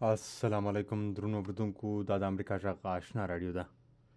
السلام علیکم درنو اوریدونکو دا د امریکا غږ آشنا راډیو ده.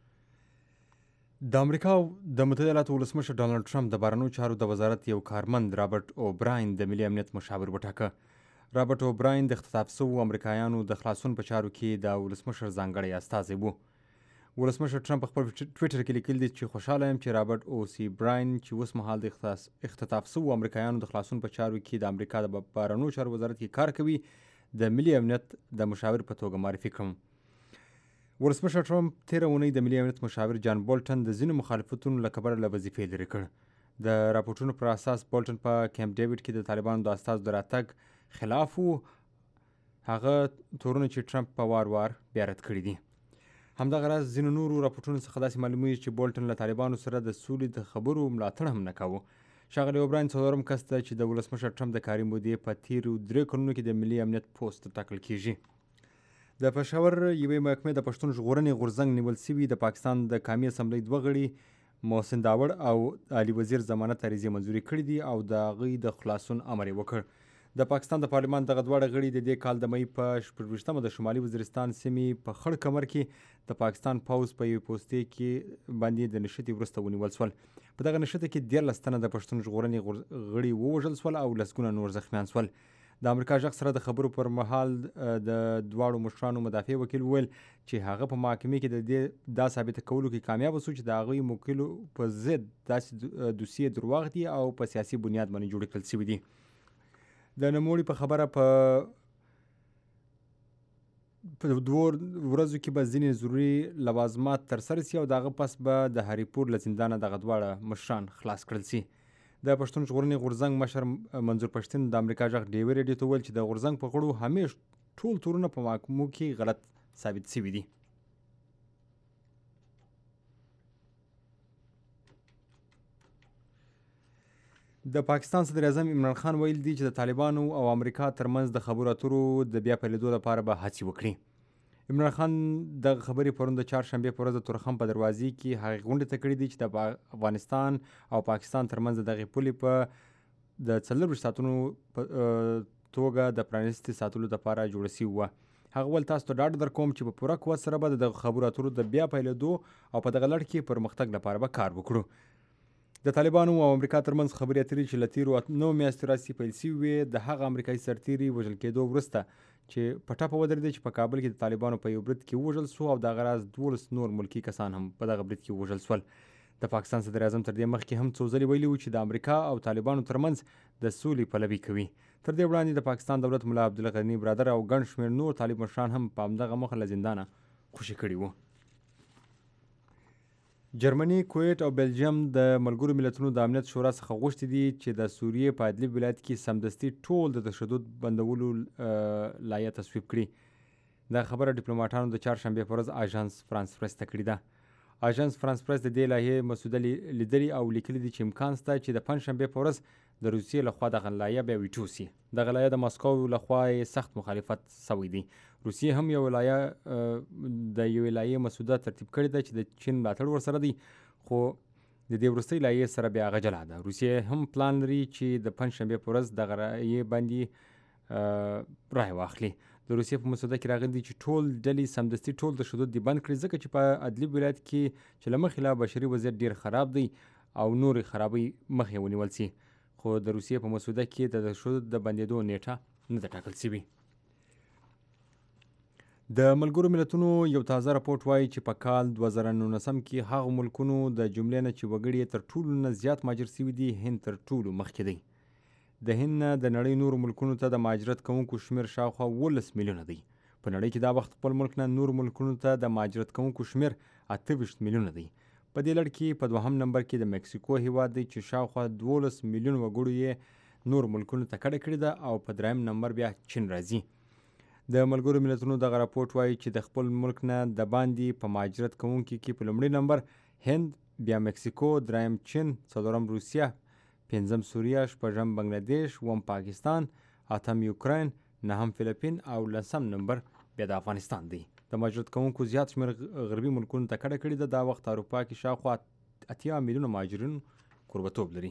د امریکا د متحده ایالاتو ولسمشر ډانلډ ټرمپ د بهرنیو چارو د وزارت یو کارمند رابرټ اوبراین د ملي امنیت مشاور وټاکه. رابرټ اوبراین د اختطاف شوو امریکایانو د خلاصون په چارو کې د ولسمشر ځانګړی استازی و. ولسمشر ټرمپ په خپل ټویټر کې لیکلي دي چې خوشحاله یم چې رابرټ اوسی براین چې اوس مهال د اختطاف شوو امریکایانو د خلاصون په چارو کې د امریکا د بهرنیو چارو وزارت کې کار کوي د ملي امنیت د مشاور په توګه معرفي کړم. ولسمشر ټرمپ تېره اونۍ د ملي امنیت مشاور جان بولټن د ځینو مخالفتونو له کبله له وظیفې لرې کړ. د راپورټونو پر اساس بولټن په کیمپ ډیوډ کې د طالبانو د استازو د راتګ خلاف و. هغه تورونه چې ټرمپ په وار وار بیا رد کړي دي. همدغه راز ځینو نورو راپورټونو څخه داسې معلومیږي چې بولټن له طالبانو سره د سولې د خبرو ملاتړ هم نه کاوه. ښاغلی اوبراین څلورم کس دی چې د ولسمشر ټرمپ د کاري مودې په تیرو 3 کلونو کې د ملي امنیت پوسټ ټاکل کیږي. د پېښور یوې محکمې د پښتون ژغورنې غورځنګ نیول شوي د پاکستان د قامي اسمبلۍ 2 غړي محسن داوړ او علي وزیر ضمانت عریضې منظوري کړي دي او د هغوی د خلاصون امر یې وکړ. د پاکستان د پارلمان دغه دواړه غړي د دې کال د مۍ په 26مه د شمالي وزیرستان سیمې په خړ کمر کې د پاکستان پوځ په یوې پوستې کې باندې د نښتې وروسته ونیول شول. په دغه نښته کې 13 تنه د پښتون ژغورنې غړي ووژل شول او لسګونه نور زخمیان شول. د امریکا غږ سره د خبرو پر مهال د دواړو مشرانو مدافع وکیل وویل چې هغه په محکمې کې دا ثابته کولو کې کامیاب شو چې د هغوی موکلو په ضد داسې دوسیې درواغ دي او په سیاسي بنیاد باندې جوړې کړل شوي دي. د نوموړي په خبره په 2 ورځو کې به ځینې ضروري لوازمات ترسره شي او د هغه پس به د هریپور له زندانه دغه دواړه مشران خلاص کړل شي. د پښتون ژغورنې غورځنګ مشر منظور پښتين د امریکا غږ ډیوي ریډیو ته وویل چې د غورځنګ په غړو همیش ټول تورونه په محکمو کې غلط ثابت شوي دي. د پاکستان صدر اعظم عمران خان ویل دي چې د طالبانو او امریکا ترمنځ د خبرو اترو د بیا پیلېدو لپاره به هڅې وکړي. عمران خان دغه خبرې پرون د چهارشنبې په ورځ د تورخم په دروازې کې هغې غونډې ته کړي دي چې د افغانستان او پاکستان ترمنځ د دغې پولې په د 24 ساعتونو په توګه د پرانیستې ساتلو لپاره جوړه شوې وه. هغه ویل تاسو ته ډاډ درکوم چې په پوره قوت سره به د خبرو اترو د بیا پیلېدو او په دغه لړ کې پرمختګ لپاره به کار وکړو. د طالبانو او امریکا ترمنځ خبرې اترې چې له تیرو 9 میاشتو راهیسې پیل شوي وې د هغه امریکایي سرتیري وژل کېدو وروسته چې په ټپه ودرېدی چې په کابل کې د طالبانو په یو برید کې وژل شو او دغه راز 12 نور ملکي کسان هم په دغه برید کې وژل شول. د پاکستان صدر اعظم تر دې مخکې هم څو ځلې ویلي وو چې د امریکا او طالبانو ترمنځ د سولې پلوي کوي. تر دې وړاندې د پاکستان دولت ملا عبدالغني برادر او ګڼ شمېر نور طالب مشران هم په همدغه موخه له زندانه خوشي کړي وو. جرمني، کویت او بلجیم د ملګرو ملتونو د امنیت شورا څخه غوښتي دي چې د سوریې په ادلب ولایت کې سمدستي ټول د تشدد بندولو لایحه تصویب کړي. دا خبره ډیپلوماټانو د چهارشنبې په ورځ آژانس فرانس پرس ته کړې ده. آژانس فرانس پرس د دې لایحې مسوده لیدلي او لیکلي دي چې امکان شته چې د پنجشنبې په ورځ د روسیې لخوا دغه لایحه بیا ویټو شي. دغه لایحه د ماسکو لخوا سخت مخالفت شوی دی. روسیې هم یو لایحه مسوده ترتیب کړې ده چې د چین ملاتړ ورسره دی، خو د دې وروستۍ لایحې سره بیا هغه جلا ده. روسیې هم پلان لري چې د پنجشنبې په ورځ دغه لایحې باندې رایه واخلي. د روسیې په مسوده کې راغلي دي چې ټول ډلې سمدستي ټول تشدد دې بند کړي ځکه چې په ادلب ولایت کې چې له مخې لا بشري وضعیت ډېر خراب دی او نورې خرابۍ مخې ونیول شي، خو د روسیې په مسوده کې د تشدد د بندېدو نیټه نه ده ټاکل شوې. د ملګرو ملتونو یو تازه راپورټ وایي چې په کال 2019 کې هغو ملکونو د جملې نه چې وګړي یې تر ټولو نه زیات مهاجر شوي دي هند تر ټولو مخکې دی. د هند نه د نړۍ نورو ملکونو ته د مهاجرت کوونکو شمېر شاوخوا 18 میلیونه دی. په نړۍ کې دا وخت خپل ملک نه نورو ملکونو ته د مهاجرت کوونکو شمېر 28 میلیونه دی. په دې لړ کې په 2م نمبر کې د مکسیکو هیواد دی چې شاوخوا 12 میلیون وګړو یې نور ملکونو ته کډه کړې ده او په 3م نمبر بیا چین راځي. د ملګرو ملتونو دغه راپورټ وایي چې د خپل ملک نه د باندې په مهاجرت کوونکي کې په لومړي نمبر هند، بیا مکسیکو، 3م چین، 4م روسیه، 5م سوریه، 6م بنګلادیش، 7م پاکستان، 8م یوکراین، 9م فلیپین او 10م نمبر بیا د افغانستان دی. د مهاجرت کوونکو زیات شمېر غربي ملکونو ته کډه کړې ده. دا وخت اروپا کې شاوخوا 80 میلیونه مهاجرین کوربتوب لري.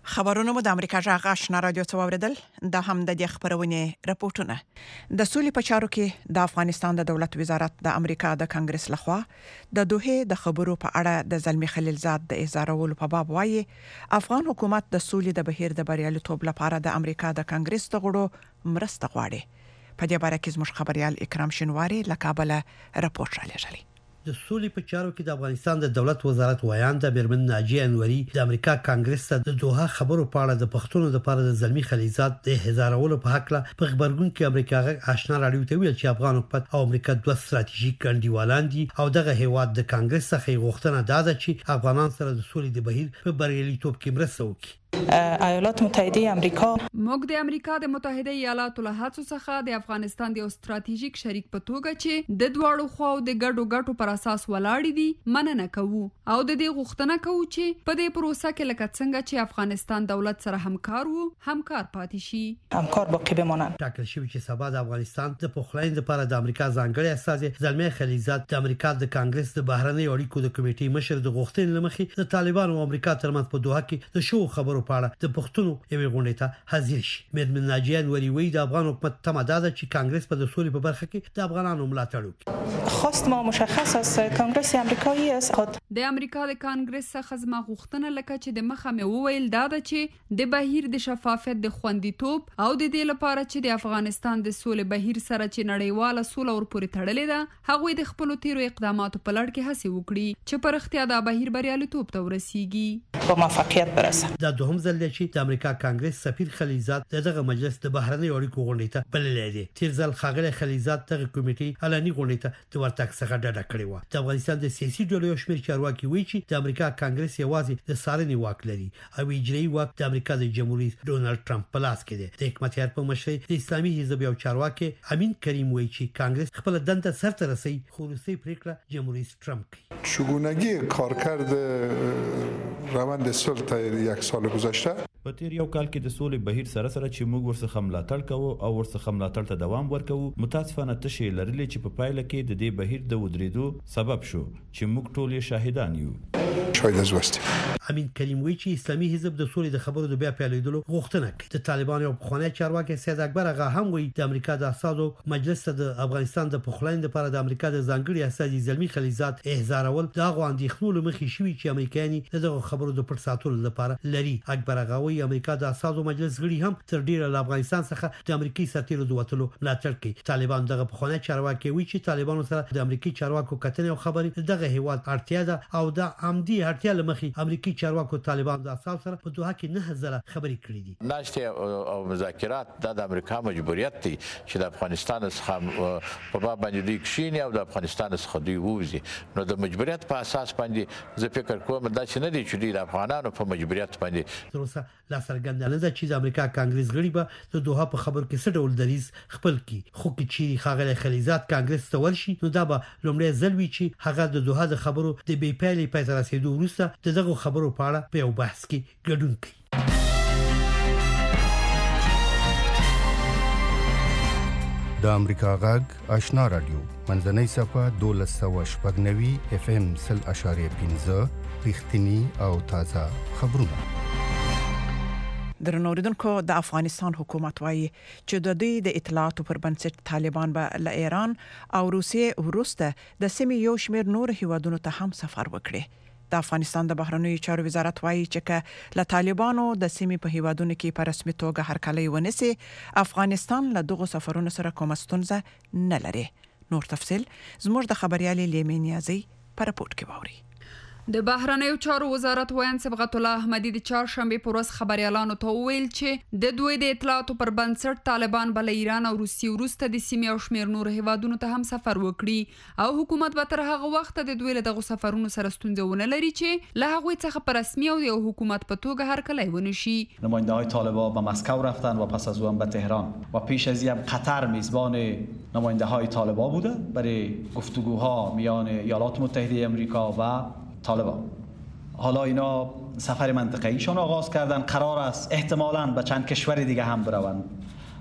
خبرونه مو د امریکا جغ آشنا رادیو څووردل د هم د خبرونه راپورټونه د سولې په چارو کې د افغانستان د دولت وزارت د امریکا د کانګرس لخوا د دوه د خبرو په اړه د زلمی خلیلزاد د احضارولو په باب وایي افغان حکومت د سولې د بهیر د بریالیتوب لپاره د امریکا د کانګرس د غړو مرسته غواړي. په دې باره کې زموږ خبريال اکرام شنواری له کابل راپورټ را لېږلی. د سولې په چارو کې د افغانستان د دولت وزارت وایانده میرمن ناجیه انوري د امریکا کانګرس ته د دوه خبرو په اړه د پښتون لپاره د زلمی خلیلزاد د احضارولو په حق له په خبرګون کې امریکا غږ آشنا رادیو ته ویل چې افغان حکومت او امریکا دوه ستراتیژیک ګڼډیوالان دي او دغه هیواد د کانګرس څخه غوښتنه ده چې افغانان سره د سولې د بهیر په بریالیتوب کې مرسته وکړي. ایالات متحده امریکا موږ د امریکا د متحده ایالاتو له هڅو څخه د افغانستان د یو ستراتیژیک شریک په توګه چې د دواړو خواو د ګډو پر اساس ولاړ دي مننه کوو او د دې غوښتنه کوو چې په دې پروسه کې لکه څنګه چې افغانستان دولت سره همکار پاتې شي همکار باقی بمانند. ټاکل شوی چې سبا د افغانستان د پخلاینې لپاره د امریکا ځانګړي استازي زلمی خلیلزاد د امریکا د کانګرس د بهرنی اړیکو د کمیټې مشر د غوښتنې لمخې د طالبانو او امریکا ترمنځ په دوحه کې د شو خبرو په اړه د پښتون یوې غونډې ته حاضر شي. میرمن ناجیه انوري وایي د افغان حکومت تمه ده چې کانګرس په د سولې په برخه کې د افغانانو ملاتړ وکړي. خواست ما مشخص است کانگرس امریکایی است. د امریکا د کانګرس څخه زما غوښتنه لکه چې د مخه مې وویل دا ده چې د بهیر د شفافیت د خوندیتوب او د دې لپاره چې د افغانستان د سولې بهیر سره چې نړیواله سوله ورپورې تړلې ده هغوی د خپل تیرو اقداماتو په لړ کې هڅه وکړي چې په اړتیا د بهیر بریالیتوب ته ورسیږي په موافقت برسه. دا دوهم ځل دی چې د امریکا کانګرس سفیر خلیلزاد دغه مجلس د بهرنی اړیکو غونډې ته بللی دی. تیر ځل ښاغلی خلیلزاد دغه کمیټې علني غونډې ته د ورتګ څخه ډډه کړې وه. د افغانستان د سیاسي ډلو یو شمېر چارواکي وایي چې د امریکا کانګرس یوازې د څارنې واک لري او اجرایي واک د امریکا د جمهور رئیس ډونالد ټرمپ په لاس کې دی. د حکمتیار په مشرۍ د اسلامي حزب یو چارواکي امین کریم وایي چې کانګرس خپل دنده سرته رسوي خو وروستۍ پریکړه جمهور رئیس ټرمپ کوي. چگونگی کارکرد روند صلح تا یک سال گذشته په تیر یو کال کې د سولې بهیر سره چې موږ ورڅخه ملاتړ کوو او ورڅخه ملاتړ ته دوام ورکوو متاسفانه تشې لرلې چې په پایله کې د دې بهیر د ودرېدو سبب شو چې موږ ټول شاهدان یو. شاید از وستیم. امین کریم وایي چې اسلامي حزب د سولې د خبرو د بیا پیلېدلو غوښتنه کوي. د طالبانو یو پخوانی چارواکي سید اکبر هغه هم وایي د امریکا د اساسو مجلس ته د افغانستان د پخلاینې لپاره د امریکا د ځانګړي استازي زلمی خلیلزاد احضارول د هغو اندېښنو له مخې شوي چې امریکایان دغه خبرو د پټ ساتلو لپاره لري. اکبر هغه وایي امریکا د اساسو مجلس غړي هم تر ډیره له افغانستان څخه د امریکایي سفیر د وټلو ملاتړ کوي. طالبان دغه پخوانی چارواکي وایي چې طالبانو سره د امریکایي چارواکو کتنې او خبرې دغه هیواد اړتیا ده او د عمدي اړتیا لمخې امریکایي چارواکو طالبان د اساس سره په دوحه کې 9000 خبرې کړې دي. ناشته او مذاکرات د امریکا مجبوریت دي چې د افغانستان څخه په باب باندې دوی کښیني او د افغانستان څخه دوی ووزي. نو د مجبوریت په اساس باندې زه فکر کوم دا چې نه دي چې د افغانانو په مجبوریت باندې تر اوسه لا څرګنده نه ده چې د امریکا کانګرس غړي به د دوحه په خبر کې څه ډول دریز خپل کی. خو چې ښاغلی خلیلزاد کانګرس ته ورشي نو دا به لومړی ځل وي چې هغه د دوحه د خبرو د بې پایلې پای ته رسېدو وروسته دغه خبرو په اړه په یو بحث کې ګډون کوي. د امریکا غږ آشنا رادیو منځنۍ صفحه 1290 FM 0.15 رښتینی او تازه خبرونه. درنوریدونکو د افغانستان حکومت وایي چې د دوی د اطلاعاتو پر بنسټ طالبان به له ایران او روسیې وروسته د سیمې یو شمېر نور هیوادونو ته هم سفر وکړي. د افغانستان د بهرنیو چارو وزارت وایي چې له طالبانو د سیمې په هیوادونو کې په رسمي توګه هرکلی ونیسي افغانستان له دغو سفرونو سره کومه ستونزه نه لري. نور تفصیل زموږ د خبريالي لیمې نیازي په راپورټ کې واوري. د بهرنیو چارو وزارت وایي صبغت الله احمدی د چهارشنبه پر ورځ خبريالانو ته ویل چې د دوی د اطلاعاتو پر بنسټ طالبان بل ایران او روسیې وروسته د سیمې او شمیر نور هیوادونو ته هم سفر وکړي او حکومت به تر هغه وخت د دوی له دغه سفرونو سره ستونزه ونه لري چې له هغه څخه پر رسمي او یو حکومت په توګه هرکلی ونشي. نماینده‌های طالبان به مسکو رفتن و پس از آن به تهران و پیش از این قطر میزبان نماینده‌های طالبان بوده برای گفتگوها میان ایالات متحده آمریکا و طالبان. حالا اینا سفر منطقه‌ایشان آغاز کردن، قرار است احتمالاً به چند کشور دیگه هم بروند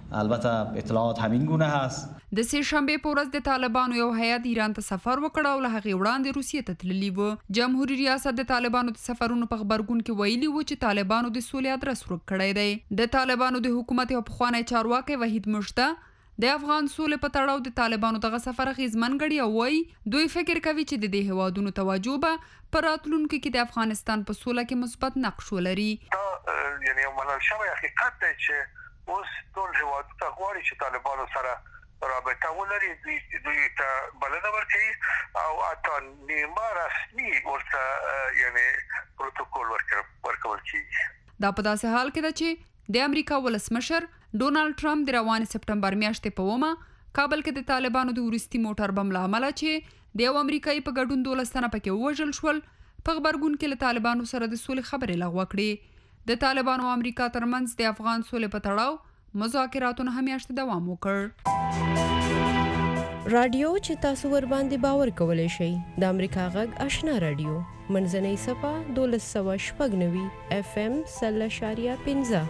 البته اطلاعات همین گونه هست. د سه شنبه په ورځ د طالبانو یو هیئت ایران ته سفر وکړ او له هغې وړاندې روسیې ته تللی و. جمهوریت ریاست د طالبانو د سفرونو په خبرګون کې ویلي و چې طالبانو د سولې ادرس ورک کړی دی. د طالبانو د حکومت یو پخوانی چارواکي وحید مشته د افغان سولې په تړاو د طالبانو دغه سفر اغیزمن ګڼي او وایي دوی فکر کوي چې د دې هیوادونو توجه به په راتلونکي کې د افغانستان په سوله کې مثبت نقش ولري. یعنی منل شوی حقیقت دی چې اوس ټول هیوادونه غواړي چې طالبانو سره رابطه ولري، دوی ته بلنه ورکوي او حتی نیمه رسمي ورته یعنی پروتوکول ورکول کیږي. دا په داسې حال کې ده چې د امریکا ولسمشر ډونالد ټرمپ د روان سپټمبر میاشتې په ومه کابل کې د طالبانو د ورستي موټر بم له امله چې د یو امریکایي په ګډون 12 تنه پکې ووژل شول په خبرګون کې له طالبانو سره د سولې خبرې لغوه کړې. د طالبانو او امریکا ترمنځ د افغان سولې په تړاو مذاکراتونه هم میاشت دوام وکړ. رادیو چې تاسو ور باندې باور کولای شئ د امریکا غږ آشنا رادیو منځنۍ صفه 1290 FM 0.15.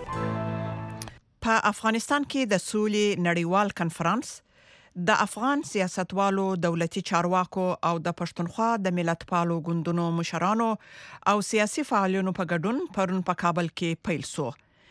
په افغانستان کې د سولې نړیوال کنفرانس د افغان سیاستوالو، دولتي چارواکو او د پښتونخوا د ملتپالو ګوندونو مشرانو او سیاسي فعالانو په ګډون پرون په کابل کې پیل شو.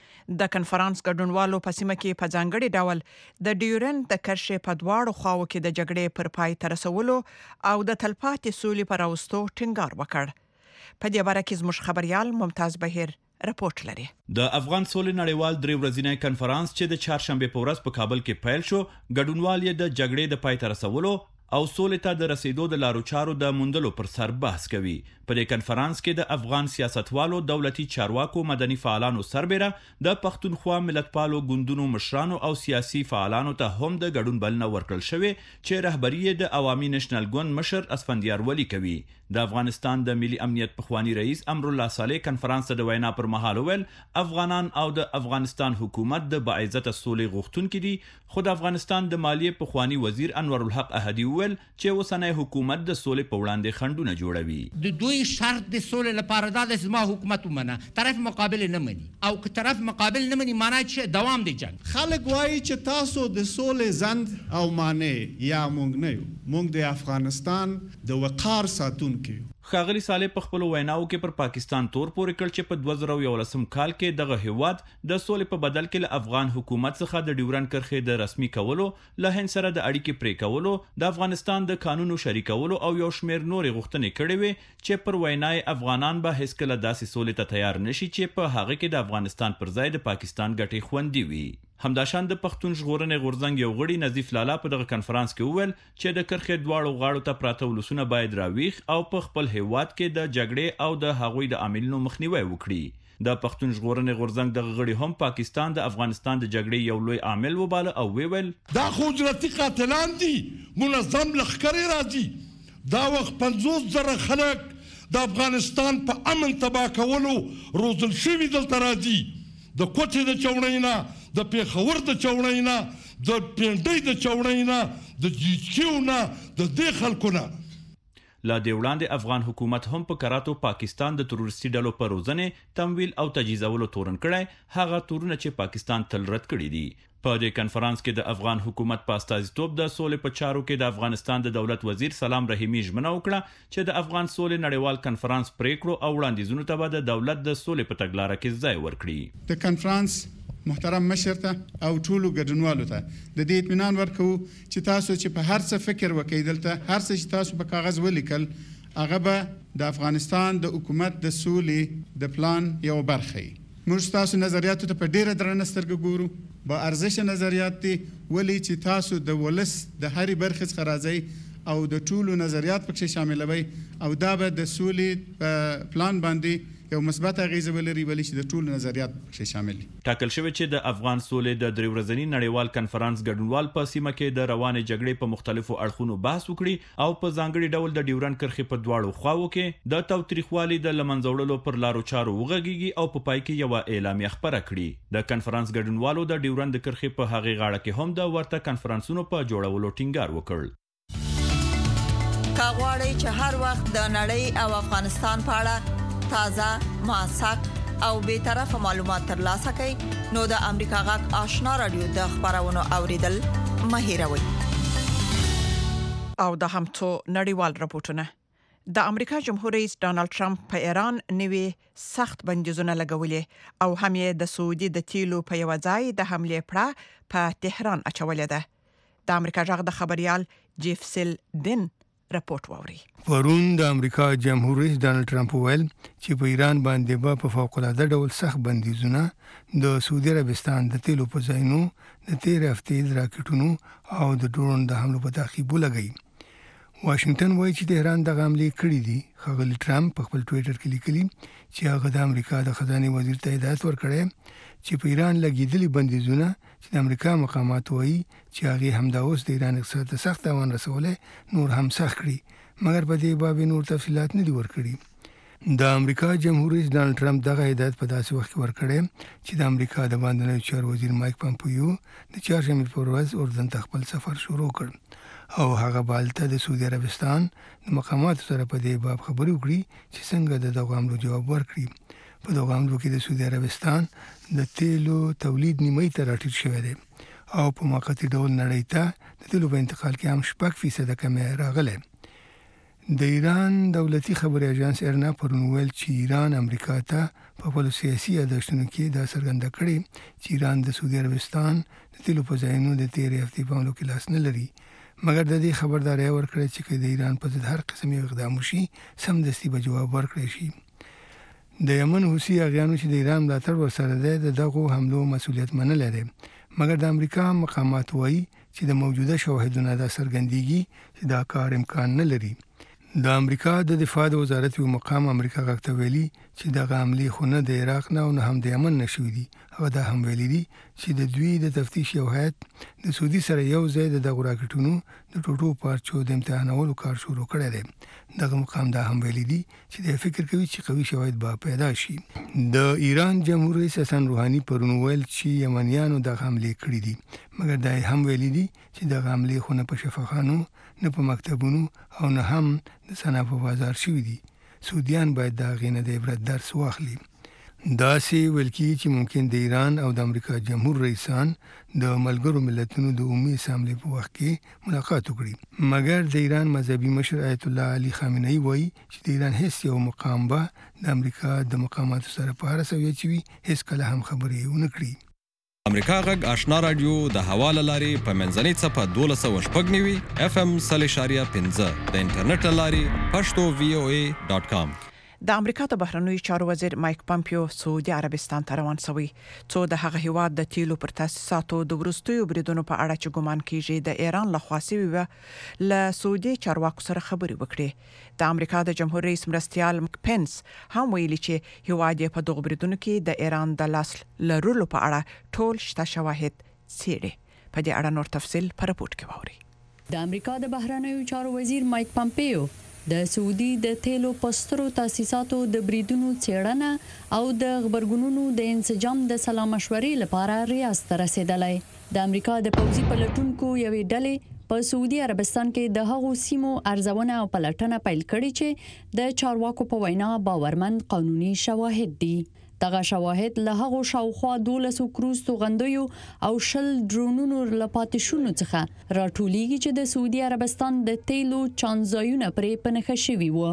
د کنفرانس ګډونوالو په سیمه کې په ځانګړي ډول د ډیورنډ د کرښې په دواړو خواو کې د جګړې پر پای ته رسولو او د تلپاتې سولې پر راوستو ټینګار وکړ. په دې باره کې زموږ خبريال ممتاز بهیر رپورټ لري. د افغان سولې نړیوال درې ورځنی کنفرانس چې د چهارشنبه په ورځ په کابل کې پیل شو، ګډونوال یې د جګړې د پای ته رسولو او سولې ته د رسیدو د لارو چارو د موندلو پر سر بحث کوي. په دې کنفرانس کې د افغان سیاستوالو، دولتي چارواکو، مدني فعالانو سربېره د پښتونخوا ملتپالو ګوندونو مشرانو او سیاسي فعالانو ته هم د ګډون بلنه ورکړل شوې چې رهبری د عوامي نېشنل ګوند مشر اسفندیار ولی کوي. د افغانستان د ملي امنیت پخوانی رئیس امرالله صالح کنفرانس ته د وینا پر مهال ویل افغانان او د افغانستان حکومت د باعزته سولې غوښتونکي دي، خو د افغانستان د مالیې پخوانی وزیر انور الحق احدي ویل چې اوسنۍ حکومت د سولې په وړاندې خنډونه جوړوي. د دوی شرط د سولې لپاره دا د زما حکومت ومنه، طرف مقابل نه مني او که طرف مقابل نه مني معنی چې دوام دی جنگ. خلک وایي چې تاسو د سولې زند او معنی یا مونږ نه یو، مونږ د افغانستان د وقار ساتونکي. ښاغلي صالح په خپل ویناو کې پر پاکستان تور پورې کړ چې په 2011 کال کې دغه هیواد د سولې په بدل کې له افغان حکومت څخه د ډیورنډ کرښې د رسمي کولو، له هند سره د اړیکې پرې کولو، د افغانستان د قانونو شریکولو او یو شمېر نورې غوښتنې کړې وې چې پر وینای افغانان به هیڅکله داسې سولې ته تیار نشي چې په هغه کې د افغانستان پر ځای د پاکستان ګټې خوندي وي. همداشان د پښتون ژغورنې غورځنګ یو غړي نظیف لالا په دغه کنفرانس کې وویل چې د کرښې دواړو غاړو ته پراته ولسونه باید راویښ او په خپل هیواد کې د جګړې او د هغوی د عاملینو مخنیوي وکړي. د پښتون ژغورنې غورځنګ دغه غړي هم پاکستان د افغانستان د جګړې یو لوی عامل وباله او ویل دا خو جرأتي قاتلان دي، منظم لښکرې راځي. دا وخت 50,000 خلک د افغانستان په امن تباه کولو روزل شوي دلته راځي. د کوټې د چوڼۍ نه، د پیښور د چوڼۍ نه، د پینډۍ د چوڼۍ نه، د جیچکیو نه، د دې خلکو نه. لا دې وړاندې افغان حکومت هم په کراتو پاکستان د تروریستي ډلو په روزنې، تمویل او تجهیزولو تورن کړی، هغه تورونه چې پاکستان تل رد کړي دي. په دې کنفرانس کې د افغان حکومت په استازیتوب د سولې په چارو کې د افغانستان د دولت وزیر سلام رحیمی ژمنه وکړه چې د افغان سولې نړیوال کنفرانس پریکړو او وړاندیزونو ته به د دولت د سولې په تګلارې کې ځای ورکړي. د کنفرانس محترم مشر ته او ټولو ګډونوالو ته د دې اطمینان ورکو چې تاسو چې په هر څه فکر وکړئ، دلته هر څه چې تاسو په کاغذ ولیکل هغه به د افغانستان د حکومت د سولې د پلان یو برخه وي. موږ تاسو نظریاتو ته په ډیره درنه سترګه ګورو، با ارزښت نظریات دي، ولی چې تاسو د ولس د هرې برخې څخه راځئ او د ټولو نظریات پکې شاملوي او دا به د سولې په پلان باندې یو مثبت اغیزه ولري، ولی چې د ټولو نظریات پکې شامل دي. ټاکل شوی چې د افغان سولې د درې ورځنی نړیوال کنفرانس ګډونوال په سیمه کې د روانې جګړې په مختلفو اړخونو بحث وکړي او په ځانګړي ډول د ډیورنډ کرښې په دواړو خواو کې د تاوتریخوالي د لمنځه وړلو پر لارو چارو وغږیږي او په پای کې یو اعلامیه خپره کړي. د کنفرانس ګډونوالو د ډیورنډ کرښې په هغې غاړه کې هم د ورته کنفرانسونو په جوړولو ټینګار وکړ. کاغوري چې هر وخت د نړۍ او افغانستان په اړه تازه، موثق او به طرفه معلومات ترلاسه کړئ نو د امریکا غږ آشنا رادیو د خبرونو اوریدل مه هېروئ. او د هم څو نړیوال راپورټونه. د امریکا جمهور رئیس ډانلډ ټرمپ په ایران نوې سخت بندیزونه لګولې او هم یې د سعودي د تیلو په یو ځای د حملې پړه په تهران اچولې ده. د امریکا غږ د خبريال جيف سيل دن راپورټ ووري. پرون د امریکا جمهور رئیس ډانلډ ټرمپ ویل چې په ایران باندې په فوق العاده ډول سخت بندیزونه د سعودي عربستان د تیلو په ځایونو د تیر هفتې د راکټونو او د ډرون د حملو په تعقیب لګي. واشنگټن وایي چې تهران د حملې کړې دي. ښاغلي ټرمپ په خپل ټوئیټر کې لیکلي چې هغه د امریکا د خزانه وزیر ته هدایت ورکړی چې په ایران لګیدلي بندیزونه چې د امریکا مقامات وایي چې هغه همدا اوس د ایران اقتصاد ته سخت تاوان رسولې نور هم سخت کړي، مګر په دې باب نور تفصيلات نه دي ورکړي. د امریکا جمهور رئیس ډانلډ ټرمپ دغه هدایت په داسې وخت کې ورکړی چې د امریکا د باندنیو چارو وزیر مایک پامپیو د چهارشنبه پر ورځ اردن ته خپل سفر شروع کړ او هغه بالته د سعودي عربستان د مقاماتو سره په دې باب خبرې وکړي چې څنګه د دغه حملو جواب ورکړي. په دغه حملو کې د سعودي عربستان د تیلو تولید نیمه ته راټیټ شوی دی او په موقتی ډول نړۍ ته د تیلو په انتقال کې هم 6% کمی راغلی. د ایران دولتي خبري اژانس ارنا پرون ویل چې ایران امریکا ته په خپل سیاسي یادښتونو کې دا څرګنده کړې چې ایران د سعودي عربستان د تیلو په ځایونو د تیر هفتې په حملو کې لاس نه لري، مګر د دې خبرداري ورکړه چې د ایران په ضد هر قسم یو اقدام وشي سمدستي به جواب ورکړي شي. د یمن حوثي اغیانو چې د ایران ملاتړ ورسره ده د دغو حملو مسؤلیت منلی دی، مګر د امریکا مقامات وایي چې د موجوده شواهدونو دا څرګندېږي چې دا کار امکان نه لري. د امریکا د دفاع د وزارت یو مقام امریکا غږ ته ویلي چې دغه حملې خو نه د عراق نه او نه هم د یمن نه شوي دي. هغه دا هم ویلي دي چې د دوی د تفتیش یو هیئت د سعودي سره یو ځای د دغو راکټونو د ټوټو پارچو د امتحانولو کار شروع کړی دی. دغه مقام دا هم ویلي دي چې د فکر کوي چې قوي شواهد به پیدا شي. د ایران جمهور رئیس حسن روحاني پرون ویل چې یمنیانو دغه حملې کړې دي، مګر دا هم ویلي دي چې دغه حملې خو نه په شفاخانو نه په مکتبونو او نه هم د سنا په بازار شوي دي. سعودیان باید دا غینه د عبرت درس واخلي. دا سی ویل کی چې ممکن د ایران او د امریکا جمهور رئیسان د ملګرو ملتونو د عمومي اسامبلې په وخت کې ملاقات وکړي، مګر د ایران مذهبي مشر آیت الله علي خامنه‌ای وایي چې د ایران هیڅ یو مقام به د امریکا د مقاماتو سره په هر څه چې وي هیڅ کله هم خبرې ونه کړي. امریکا غږ آشنا رادیو د حواله لاري په منځنۍ صفه 1290 FM 3.15 د انټرنیټ لاري pashto.voa.com. د امریکا د بهرنیو چارو وزیر مایک پامپیو سعودي عربستان ته روان شوی څو د هغه هیواد د تیلو پر تاسیساتو د ورستیو بریدونو په اړه چې ګمان کیږي د ایران لخوا سوي و له سعودي چارواکو سره خبرې وکړي. د امریکا د جمهور رئیس مرستيال پنس هم ویلي چې هیواد په دغه بریدونو کې د ایران د لاس لرلو په اړه ټول شته شواهد څېړي. په دې اړه نور تفصيل په راپورټ کې ووري. د امریکا د بهرنیو چارو وزیر مایک پامپیو د سعودي د تیلو پسترو تاسیساتو د بریدونو څېړنه او د خبرګونونو د انسجام د سلا مشورې لپاره ریاض ته رسیدلی. د امریکا د پوځي پلټونکو یوې ډلې په سعودي عربستان کې د هغو سیمو ارزونه او پلټنه پیل کړې چې د چارواکو په وینا باورمند قانوني شواهد دي. دغه شواهد له هغو شاوخوا 12 کروز توغندیو او 10 ډرونونو لپاره شونو څخه راټولېږي چې د سعودي عربستان د تیلو چانزایونه پرې پنهخه شوي وو.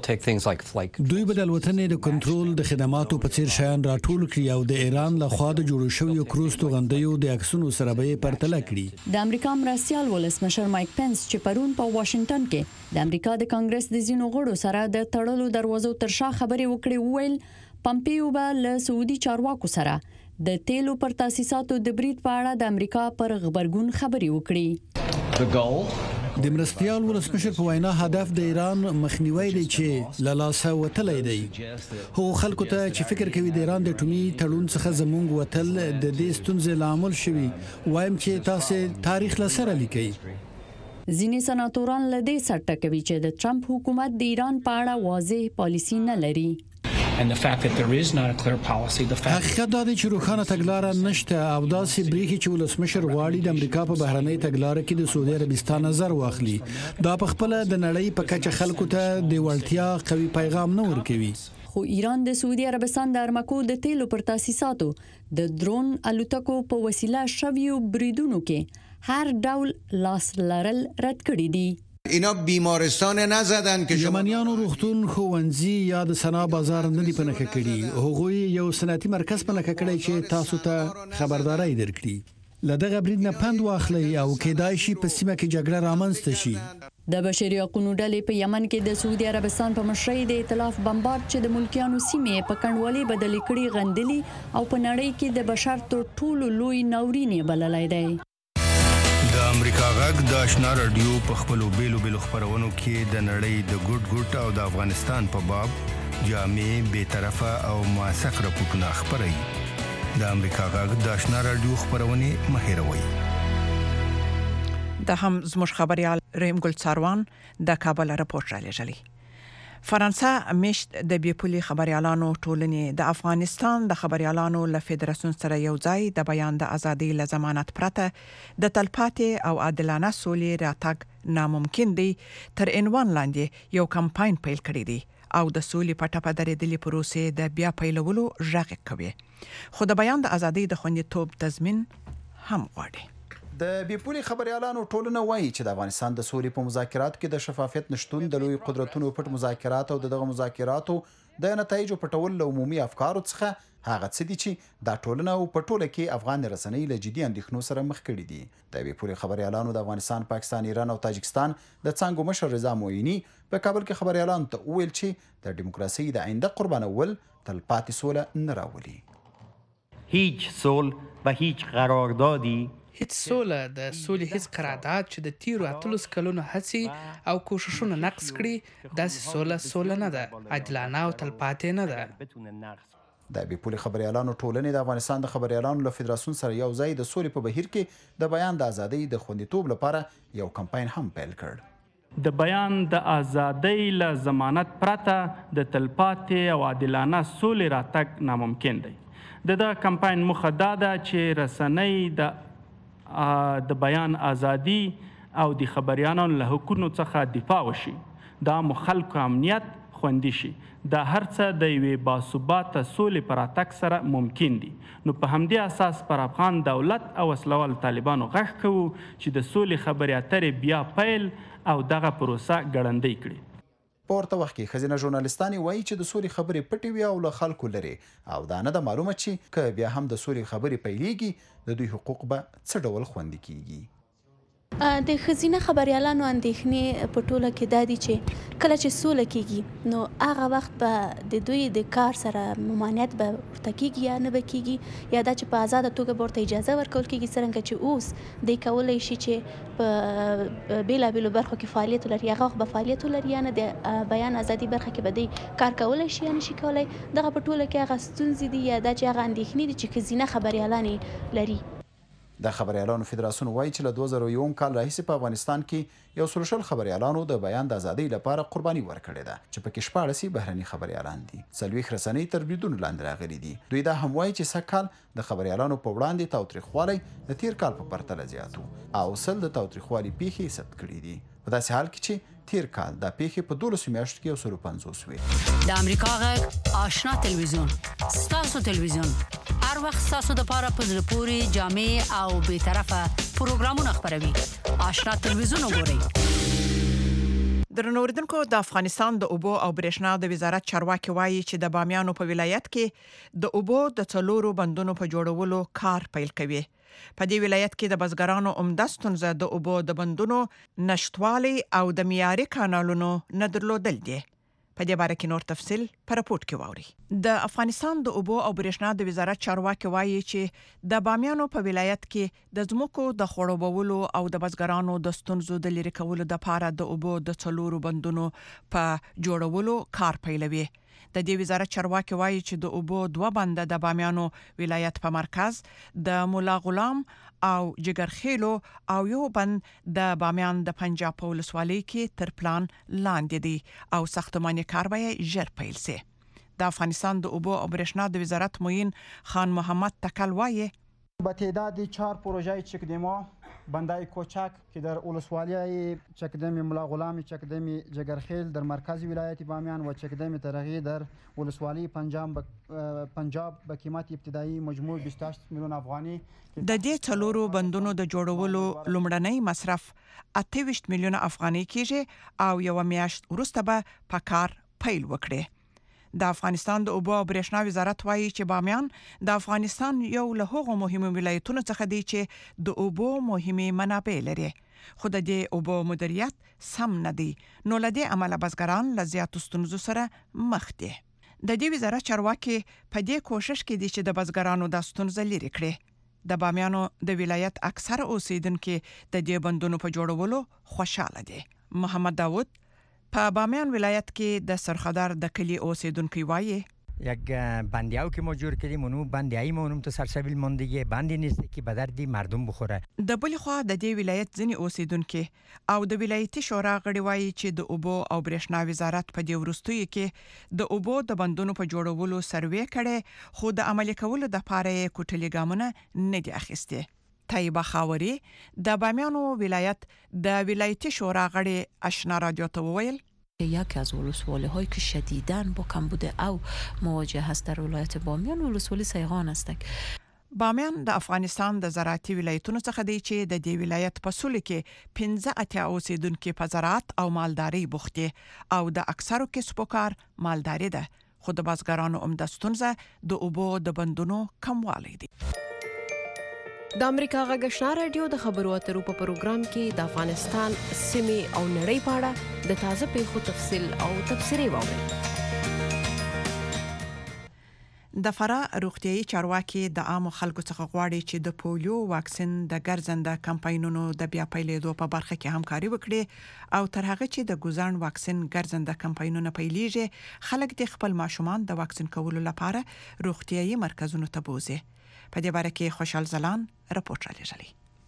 دوی به د الوتنې د کنټرول د خدماتو په څیر شیان راټول کړي او د ایران له خوا د جوړ شویو کروز توغندیو د عکسونو سره به پرتله کړي. د امریکا مرستيال ولسمشر مایک پنس چې پرون په واشنگټن کې د امریکا د کانګرس د ځینو غړو سره د تړلو دروازو تر شا خبرې وکړې، ویل پامپیو به له سعودي چارواکو سره د تیلو پر تاسیساتو د برید په اړه د امریکا پر خبرګون خبرې وکړي. د مرستيال ولسمشر په وینا هدف د ایران مخنیوي دی چې له لاسه وتلی دی. هغو خلکو ته چې فکر کوي د ایران د اټومي تړون څخه زموږ وتل د دې ستونزې لامل شوي، وایم چې تاسو تاریخ له سره لیکئ. ځینې سناتوران له دې سټه کوي چې د ټرمپ حکومت د ایران په اړه واضح پالیسی نه لري. حقیقت دا دی چې روښانه تګلاره نشته او داسې بریښي چې ولسمشر غواړي د امریکا په بهرنۍ تګلاره کې د سعودي عربستان نظر واخلي. دا په خپل د نړۍ په کچه خلکو ته د وړتیا قوي پیغام نه ورکوي. خو ایران د سعودي عربستان د ارمکو د تیلو پر تاسیساتو د درون الوتکو په وسیله شویو بریدونو کې هر ډول لاس لرل رد کړی دي. اینا بیمارستان نزدن که یمنیانو روغتون ښوونځي یا د سنا بازار نه دی پنهکه کړي. هغوی یو صنعتي مرکز پنهکه کړی چې تاسو ته خبرداري درکړي. لدغه برید نه پند واخلي او کېدای شي په سیمه کې جګړه رامنځته شي. د بشري حقوقو ډلې په یمن کې د سعودي عربستان په مشرۍ د ائتلاف بمبارد چې د ملکیانو سیمې په کنډوالي بدلې کړي غندلي او په نړۍ کې د بشر تر ټولو لوی ناورین بللی دی. د امریکا غږ د آشنا رادیو په خپلو بیلو خپرونو کې د نړۍ د ګډ او د افغانستان په باب جامع بې طرفه او موثق راپورټونه خپروي. د امریکا غږ د آشنا رادیو خپرونې مه هېروئ. د هم زموږ خبريال رحیم ګل څاروان د کابل راپورټ را لېږلی. فرانسه مشت د بیپولي خبريالانو ټولنې د افغانستان د خبريالانو له فدراسیون سره یو ځای د بیان د ازادۍ له ضمانت پرته د تلپاتې او عادلانه سولې راتګ ناممکن دی تر عنوان لاندې یو کمپاین پیل کړی دی او د سولې په ټپه درېدلې پروسې د بیا پیلولو غږ کوي. خو د بیان د ازادۍ د خوندیتوب تضمین هم غواړي. د بیپولي خبريالانو ټولنه وایي چې د افغانستان د سولې په مذاکراتو کې د شفافیت نشټون د لوی قدرتونو پټ مذاکرات او دغه مذاکراتو د نتایجو پټول له عمومي افکارو څخه هغه څه دي چې دا ټولنه او په ټوله کې افغان رسنۍ له جدي اندېښنو سره مخ کړي دي. د بیپولي خبريالانو د افغانستان، پاکستان، ایران او تاجکستان د څانګو مشر رضا موینی په کابل کې خبريالانو ته وویل چې د دیموکراسي د آینده قربانول تلپاتې سوله نه راولي. هیچ صلح و هیچ قراردادی هیڅ سوله د سولې هیڅ قرارداد چې د تیرو 18 کلونو هڅې او کوششونه نقص کړي داسې سوله نه ده، عادلانه او تلپاتې نه ده. د بیپولي خبريالانو ټولنې د افغانستان د خبريالانو له فدراسیون سره یو ځای د سولې په بهیر کې د بیان د ازادۍ د خوندیتوب لپاره یو کمپاین هم پیل کړ. د بیان د ازادۍ له ضمانت پرته د تلپاتې او عادلانه سولې راتګ ناممکن دی. د کمپاین موخه دا ده چې رسنۍ د بیان ازادي او د خبريالانو له حقوقو څخه دفاع وشي، د عامو خلکو امنیت خوندي شي. دا هر څه د یوې باثباته سولې پر راتګ سره ممکن دي. نو په همدې اساس پر افغان دولت او وسلوال طالبانو غږ کوو چې د سولې خبرې اترې بیا پیل او دغه پروسه ګړندۍ کړي. په ورته وخت کې ښځینه ژورنالیستانې وایي چې د سولې خبرې پټې وي او له خلکو لرې او دا نه ده معلومه چې که بیا هم د سولې خبرې پیلېږي د دوی حقوق به څه ډول خوندي کیږي. د ښځینه خبريالانو اندېښنې په ټوله کې دا دي چې کله چې سوله کیږي نو هغه وخت به د دوی د کار سره ممانعت به ورته کیږي یا نه به کیږي، یا دا چې په آزاده توګه به ورته اجازه ورکول کیږي څرنګه چې اوس دی کولی شي چې په بېلابېلو برخو کې فعالیت ولري، هغه وخت به فعالیت ولري یا نه د بیان ازادي برخه کې به دی کار کولی شي یا نه شي کولی. دغه په ټوله کې هغه ستونزې دي یا دا چې هغه اندېښنې دي چې ښځینه خبريالانې لري. د خبريالانو فدراسیون وایي چې له 2001 کال راهیسې په افغانستان کې 140 خبريالانو د بیان د ازادۍ لپاره قرباني ورکړې ده چې پکې 14 بهرني خبريالان دي. 40 رسنۍ تر بریدونو لاندې راغلي دي. دوی دا هم وایي چې سږ کال د خبريالانو په وړاندې تاوتریخوالی د تیر کال په پرتله زیات او 100 د تاوتریخوالي پیښې ثبت کړي دي. په داسې حال کې چې تیر کال د پیښې په 12 میاشتو کې 150 وي. د امریکا غږ آشنا تلویزیون ستاسو تلویزیون هر وخت ستاسو د پاره په زړه پورې جامع او بې طرفه پروګرامونه خپروي. آشنا تلویزیون وګورئ. درنو اوریدونکو، د افغانستان د اوبو او برېښنا د وزارت چارواکي وایي چې د بامیانو په ولایت کې د اوبو د 4 بندونو په جوړولو کار پیل کوي. په دې ولایت کې د بزګرانو عمده ستونزه د اوبو د بندونو نشټوالی او د معیاري کانالونو نه درلودل دي. په دې باره کې نور تفصیل په راپورټ کې واوري. د افغانستان د اوبو او برېښنا د وزارت چارواکي وایي چې د بامیانو په ولایت کې د ځمکو د خړوبولو او د بزګرانو د ستونزو د لرې کولو لپاره د اوبو د 4 بندونو په جوړولو کار پیلوي. د دې وزارت چارواکي وایي چې د اوبو 2 بنده د بامیانو ولایت په مرکز د مولا غلام او جګرخېلو او یو بند د بامیان د پنجاب په ولسوالۍ کې تر پلان لاندې دي او ساختماني کار به ژر پیل شي. د افغانستان د اوبو او برېښنا د وزارت معین خان محمد تکل وایي با تعداد 4 پروژه چکدیما بندای کوچک که در ولسوالی چکدم ملا غلامی چکدم جگرخیل در مرکز ولایت بامیان و چکدم ترغی در ولسوالی پنجاب به قیمت ابتدایی مجموع 28 میلیون افغاني د دې څلورو بندونو د جوړولو لومړنی مصرف 28 میلیون افغاني کېږي او یو میاشت وروسته به په کار پیل وکړي. د افغانستان د اوبو او برېښنا وزارت وایي چې بامیان د افغانستان یو له هغو مهمو ولایتونو څخه دی چې د اوبو مهمه منابع لري. خو د دې اوبو مدیریت سم نه دی، نو له دې امله بزګران له زیاتو ستونزو سره مخ دي. د دې وزارت چارواکي په دې کوشش کې دي چې د بزګرانو د ستونزې لري کړي. د بامیانو د ولایت اکثر اوسیدونکو د دې بندونو په جوړولو خوشاله دي. محمد داوود په بامیان ولایت کې د سرخدار د کلی اوسیدونکو وایي یک بندیاو که ما جور کردیم اونو بندیایی ما اونم تو سرسویل ماندگی بندی نیست که به درد مردم بخوره. د بل خوا د دې ولایت ځینې اوسیدونکو او د ولایتي شورا غړي وایي چې د اوبو او برېښنا وزارت په دې وروستیو کې د اوبو د بندونو په جوړولو سروې کړي، خو د عملي کولو د پاره کوټلي ګامونه نه دي اخیستي. طیبه خاوري د بامیانو ولایت د ولایتي شورا غړي آشنا رادیو ته وویل یکی از ولسوالی‌هایی که شدیداً با کمبود او مواجه هست در ولایت بامیان ولسوالی سیغان است. بامیان د افغانستان د زراعتي ولایتونو څخه دی چې د دې ولایت په سولې کې 15 اوسیدونکو په زراعت او مالداري بوخت دي او د اکثرو کسب و کار مالداري ده، خو د بزګرانو عمده ستونزه د اوبو د بندونو کموالی دی. د امریکا غږ آشنا رادیو د خبرو اترو په پروګرام کې د افغانستان سیمې او نړۍ په اړه د تازه پیښو تفصیل او تبصرې واورئ. د فرا روغتيایي چارواکي د عام خلکو څخه غواړي چې د پولیو واکسین د ګرځنده کمپاینونو د بیا پیلېدو په برخه کې همکاري وکړي او تر هغه چې د ګوزان واکسین ګرځنده کمپاینونه پیلېږي خلک د خپل ماشومان د واکسین کولو لپاره روغتيایي مرکزونو ته بوزي. په دې باره کې خوشحال زلان راپورټ رالیږلی.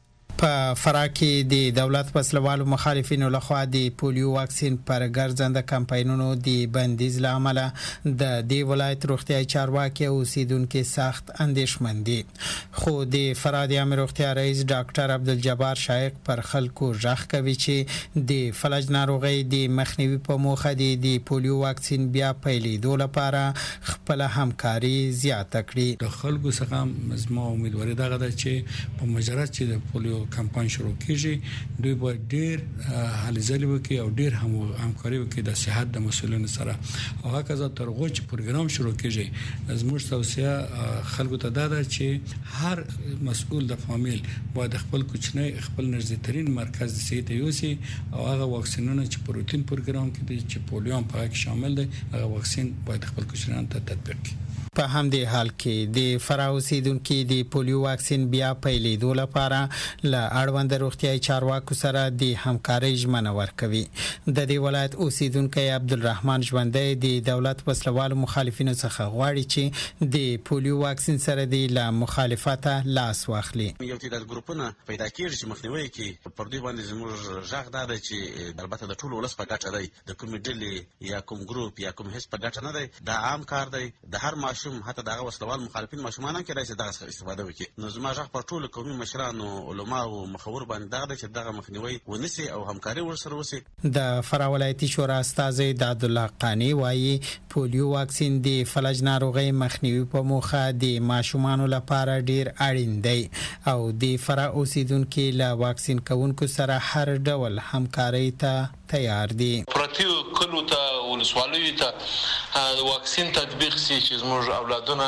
په فرا کې د دولت وسلوالو مخالفینو لخوا د پولیو واکسین پر ګرځنده کمپاینونو د بندیز لامل د دې ولایت روغتیايي چارواکي اوسیدونکو سخت اندېښمن دي. خو د فرا د عامه روغتیا رئیس ډاکټر عبدالجبار شایق پر خلکو ژغ کوي چې د فلج ناروغي د مخنیوي په موخه د پولیو واکسین بیا پیلېدو لپاره خپل همکاري زیاته کړي. د خلکو څخه مزما امیدواري دغه ده چې په مجرد چې د پولیو کمپاین شروع کیږي دوی به ډیر هلې ځلې وکړي او ډیر همکاري وکړي د صحت د مسؤلینو سره او هغه تر هغه چې پروګرام شروع کیږي زموږ توصیه خلکو ته ده چې هر مسؤل د فامیل باید خپل کوچنی خپل نږدې مرکز د صحت یوسي او هغه واکسینونه چې پروتین پروګرام کې دي چې پولیو هم په کې شامل دي هغه واکسین باید خپل کوچنیانو ته تطبیق کړي. په همدې حال کې د فرا اوسیدونکو د پولیو واکسین بیا پیلېدو لپاره له اړوند روغتیايي چارواکو سره د همکارۍ ژمنه ورکوي. د دې ولایت اوسیدونکو عبدالرحمن ژوندی د دولت وسلوالو مخالفینو څخه غواړي چې د پولیو واکسین سره د مخالفته لاس واخلي. یو تعداد ګروپونه پیدا کیږي چې مخنیوي کوي پر دوی باندې زموږ ژغ ده چې البته د ټولو ولس په ګټه دی، د کوم ډلې یا کوم ګروپ یا کوم حزب په ګټه نه دی، دا عام کار دی. د هر ماشوم حتی دغه وسلوال مخالفین ماشومان هم کېدای شي دغه څخه استفاده وکړي. نو زما ژغ پر ټولو قومي مشرانو علماو مخور باندې دغه چې دغه مخنیوي ونیسي او همکاري ورسره وشي. د فرا ولایتي شورا استازی د عبدالله قانی وایي پولیو واکسین د فلج ناروغي مخنیوي په موخه د ماشومانو لپاره ډیر اړین دی او د فرا اوسیدونکو له واکسین کوونکو سره هر ډول همکاري ته تیار دي. پرتیو کلو ته ولسوالیو ته واکسین تطبیق سي چې زموږ اولادونه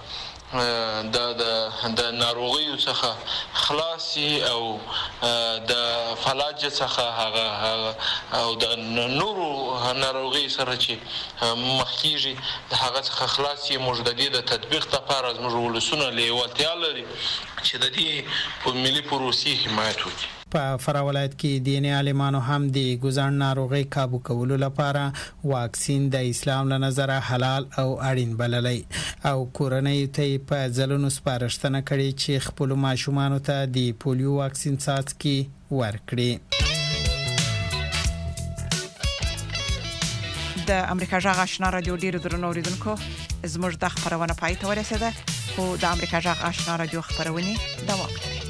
د ناروغیو څخه خلاصي او د فلج څخه هغه او د نورو ناروغي سره چې مخکېږي د هغه څخه خلاصي موږ د دې د تطبیق لپاره زموږ ولسونه لیوالتیا لري چې د دې په ملي پروسې حمایت وکړي. په فرا ولایت کې دیني عالمانو هم د ګوزان ناروغي کابو کولو لپاره واکسین د اسلام له نظره حلال او اړین بللی او کورنۍ ته په ځلونو سپارښتنه کړې چې خپل ماشومان ته د پولیو واکسین څاڅکي ورکړي. د امریکا غږ آشنا رادیو ډیرو درنو اوریدونکو زموږ د خبرونه پای ته ورسېده خو د امریکا غږ آشنا رادیو خبرونه دوام لري.